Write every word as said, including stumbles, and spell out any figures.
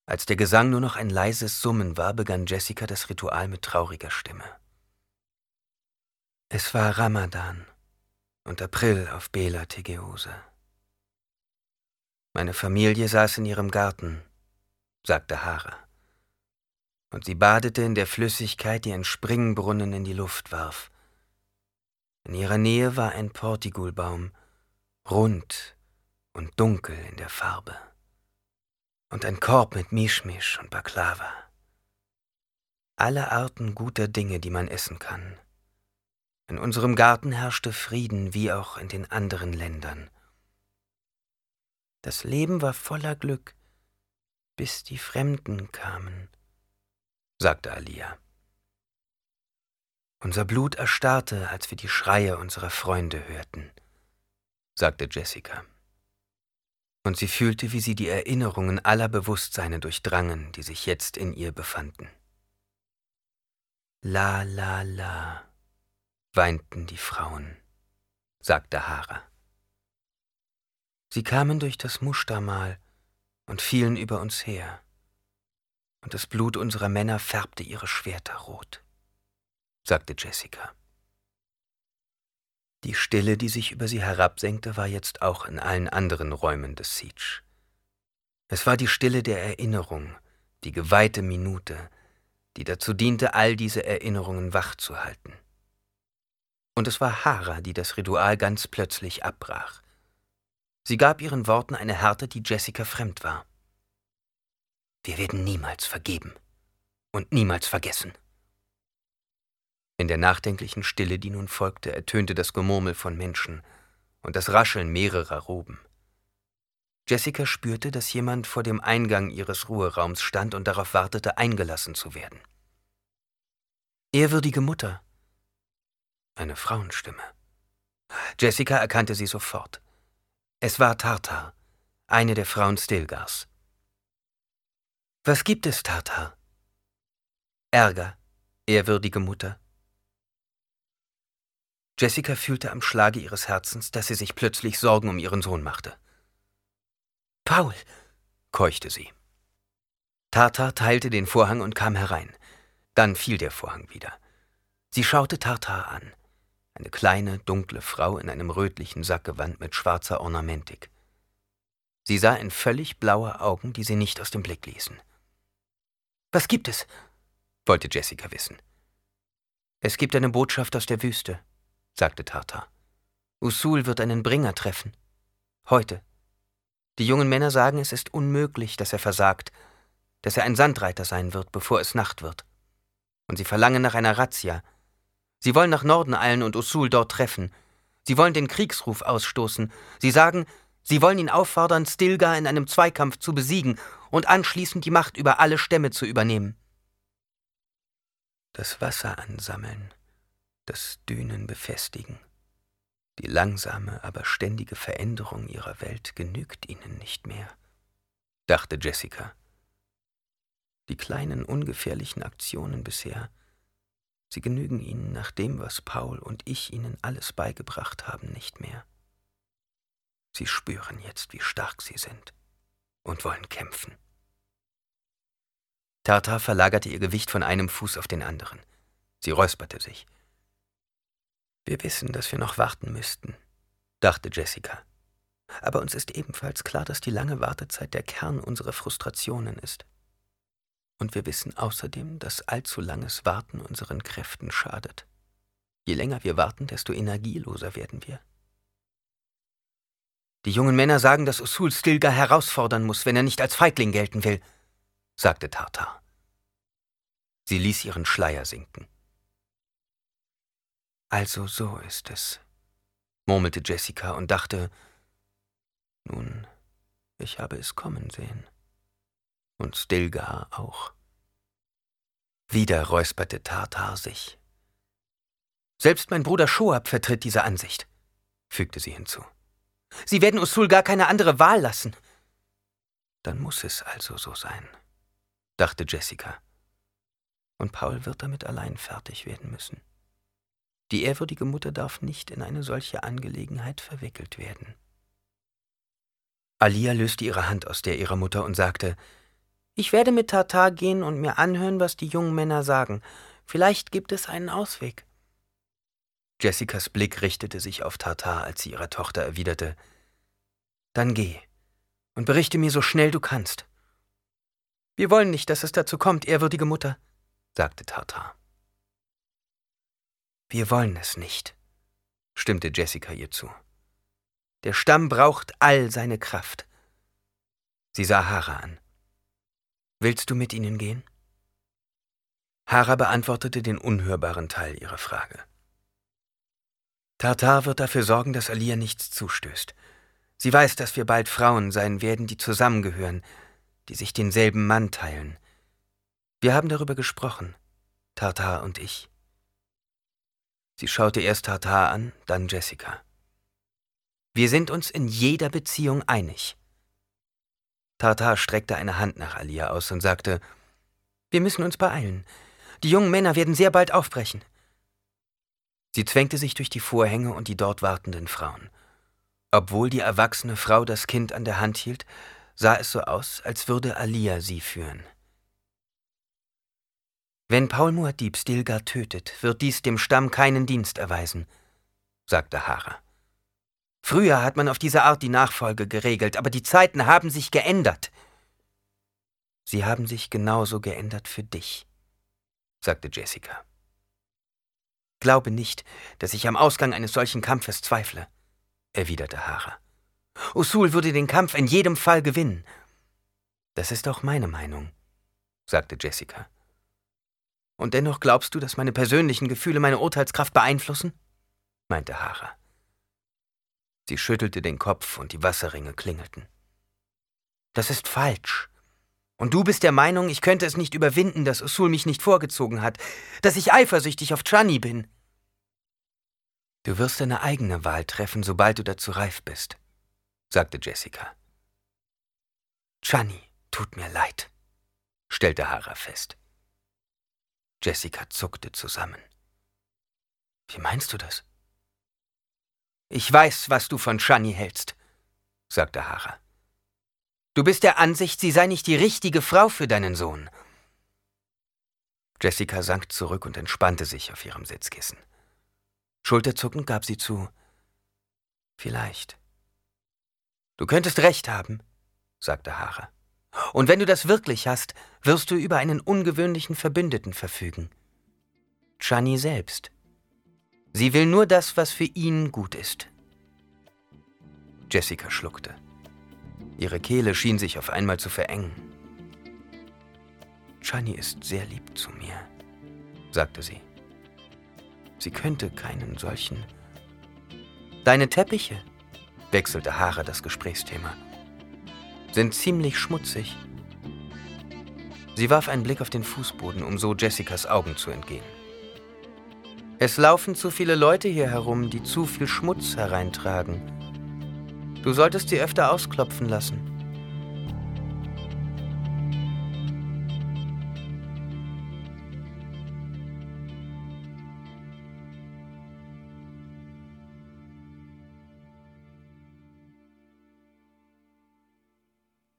Als der Gesang nur noch ein leises Summen war, begann Jessica das Ritual mit trauriger Stimme. Es war Ramadan und April auf Bela Tegeose. Meine Familie saß in ihrem Garten, sagte Hara, und sie badete in der Flüssigkeit, die ein Springbrunnen in die Luft warf. In ihrer Nähe war ein Portigulbaum, rund und dunkel in der Farbe, und ein Korb mit Mischmisch und Baklava. Alle Arten guter Dinge, die man essen kann. In unserem Garten herrschte Frieden, wie auch in den anderen Ländern. Das Leben war voller Glück, bis die Fremden kamen, sagte Alia. Unser Blut erstarrte, als wir die Schreie unserer Freunde hörten, sagte Jessica. Und sie fühlte, wie sie die Erinnerungen aller Bewusstseine durchdrangen, die sich jetzt in ihr befanden. La, la, la, weinten die Frauen, sagte Hara. Sie kamen durch das Mushtamal und fielen über uns her, und das Blut unserer Männer färbte ihre Schwerter rot, sagte Jessica. Die Stille, die sich über sie herabsenkte, war jetzt auch in allen anderen Räumen des Siege. Es war die Stille der Erinnerung, die geweihte Minute, die dazu diente, all diese Erinnerungen wach zu halten. Und es war Hara, die das Ritual ganz plötzlich abbrach. Sie gab ihren Worten eine Härte, die Jessica fremd war. Wir werden niemals vergeben und niemals vergessen. In der nachdenklichen Stille, die nun folgte, ertönte das Gemurmel von Menschen und das Rascheln mehrerer Roben. Jessica spürte, dass jemand vor dem Eingang ihres Ruheraums stand und darauf wartete, eingelassen zu werden. Ehrwürdige Mutter. Eine Frauenstimme. Jessica erkannte sie sofort. Es war Tartar, eine der Frauen Stilgars. Was gibt es, Tartar? Ärger, ehrwürdige Mutter. Jessica fühlte am Schlage ihres Herzens, dass sie sich plötzlich Sorgen um ihren Sohn machte. Paul, keuchte sie. Tartar teilte den Vorhang und kam herein. Dann fiel der Vorhang wieder. Sie schaute Tartar an. Eine kleine, dunkle Frau in einem rötlichen Sackgewand mit schwarzer Ornamentik. Sie sah in völlig blaue Augen, die sie nicht aus dem Blick ließen. »Was gibt es?« wollte Jessica wissen. »Es gibt eine Botschaft aus der Wüste«, sagte Tartar. »Usul wird einen Bringer treffen. Heute. Die jungen Männer sagen, es ist unmöglich, dass er versagt, dass er ein Sandreiter sein wird, bevor es Nacht wird. Und sie verlangen nach einer Razzia. Sie wollen nach Norden eilen und Usul dort treffen. Sie wollen den Kriegsruf ausstoßen. Sie sagen, sie wollen ihn auffordern, Stilgar in einem Zweikampf zu besiegen und anschließend die Macht über alle Stämme zu übernehmen.« Das Wasser ansammeln, das Dünen befestigen. Die langsame, aber ständige Veränderung ihrer Welt genügt ihnen nicht mehr, dachte Jessica. Die kleinen, ungefährlichen Aktionen bisher, sie genügen ihnen nach dem, was Paul und ich ihnen alles beigebracht haben, nicht mehr. Sie spüren jetzt, wie stark sie sind und wollen kämpfen. Tartar verlagerte ihr Gewicht von einem Fuß auf den anderen. Sie räusperte sich. Wir wissen, dass wir noch warten müssten, dachte Jessica. Aber uns ist ebenfalls klar, dass die lange Wartezeit der Kern unserer Frustrationen ist. Und wir wissen außerdem, dass allzu langes Warten unseren Kräften schadet. Je länger wir warten, desto energieloser werden wir. Die jungen Männer sagen, dass Usul Stilgar herausfordern muss, wenn er nicht als Feigling gelten will, sagte Tartar. Sie ließ ihren Schleier sinken. Also so ist es, murmelte Jessica und dachte, nun, ich habe es kommen sehen. Und Stilgar auch. Wieder räusperte Tartar sich. Selbst mein Bruder Shoab vertritt diese Ansicht, fügte sie hinzu. Sie werden Usul gar keine andere Wahl lassen. Dann muss es also so sein, dachte Jessica. Und Paul wird damit allein fertig werden müssen. Die ehrwürdige Mutter darf nicht in eine solche Angelegenheit verwickelt werden. Alia löste ihre Hand aus der ihrer Mutter und sagte, Ich werde mit Tartar gehen und mir anhören, was die jungen Männer sagen. Vielleicht gibt es einen Ausweg. Jessicas Blick richtete sich auf Tartar, als sie ihrer Tochter erwiderte: »Dann geh und berichte mir so schnell du kannst.« »Wir wollen nicht, dass es dazu kommt, ehrwürdige Mutter«, sagte Tartar. »Wir wollen es nicht«, stimmte Jessica ihr zu. »Der Stamm braucht all seine Kraft.« Sie sah Hara an. »Willst du mit ihnen gehen?« Hara beantwortete den unhörbaren Teil ihrer Frage. »Tartar wird dafür sorgen, dass Alia nichts zustößt. Sie weiß, dass wir bald Frauen sein werden, die zusammengehören, die sich denselben Mann teilen. Wir haben darüber gesprochen, Tartar und ich.« Sie schaute erst Tartar an, dann Jessica. »Wir sind uns in jeder Beziehung einig.« Tartar streckte eine Hand nach Alia aus und sagte: »Wir müssen uns beeilen. Die jungen Männer werden sehr bald aufbrechen.« Sie zwängte sich durch die Vorhänge und die dort wartenden Frauen. Obwohl die erwachsene Frau das Kind an der Hand hielt, sah es so aus, als würde Alia sie führen. »Wenn Paul Muad'Dib Stilgar tötet, wird dies dem Stamm keinen Dienst erweisen«, sagte Hara. »Früher hat man auf diese Art die Nachfolge geregelt, aber die Zeiten haben sich geändert.« »Sie haben sich genauso geändert für dich«, sagte Jessica. »Glaube nicht, dass ich am Ausgang eines solchen Kampfes zweifle«, erwiderte Hara. »Usul würde den Kampf in jedem Fall gewinnen.« »Das ist auch meine Meinung«, sagte Jessica. »Und dennoch glaubst du, dass meine persönlichen Gefühle meine Urteilskraft beeinflussen?« meinte Hara. Sie schüttelte den Kopf und die Wasserringe klingelten. »Das ist falsch. Und du bist der Meinung, ich könnte es nicht überwinden, dass Usul mich nicht vorgezogen hat, dass ich eifersüchtig auf Chani bin.« »Du wirst deine eigene Wahl treffen, sobald du dazu reif bist«, sagte Jessica. »Chani tut mir leid«, stellte Hara fest. Jessica zuckte zusammen. »Wie meinst du das?« »Ich weiß, was du von Chani hältst«, sagte Hara. »Du bist der Ansicht, sie sei nicht die richtige Frau für deinen Sohn.« Jessica sank zurück und entspannte sich auf ihrem Sitzkissen. Schulterzuckend gab sie zu: »Vielleicht.« »Du könntest recht haben«, sagte Hara. »Und wenn du das wirklich hast, wirst du über einen ungewöhnlichen Verbündeten verfügen. Chani selbst. Sie will nur das, was für ihn gut ist.« Jessica schluckte. Ihre Kehle schien sich auf einmal zu verengen. »Chani ist sehr lieb zu mir«, sagte sie. »Sie könnte keinen solchen...« »Deine Teppiche«, wechselte Hara das Gesprächsthema, »sind ziemlich schmutzig.« Sie warf einen Blick auf den Fußboden, um so Jessicas Augen zu entgehen. »Es laufen zu viele Leute hier herum, die zu viel Schmutz hereintragen. Du solltest sie öfter ausklopfen lassen.«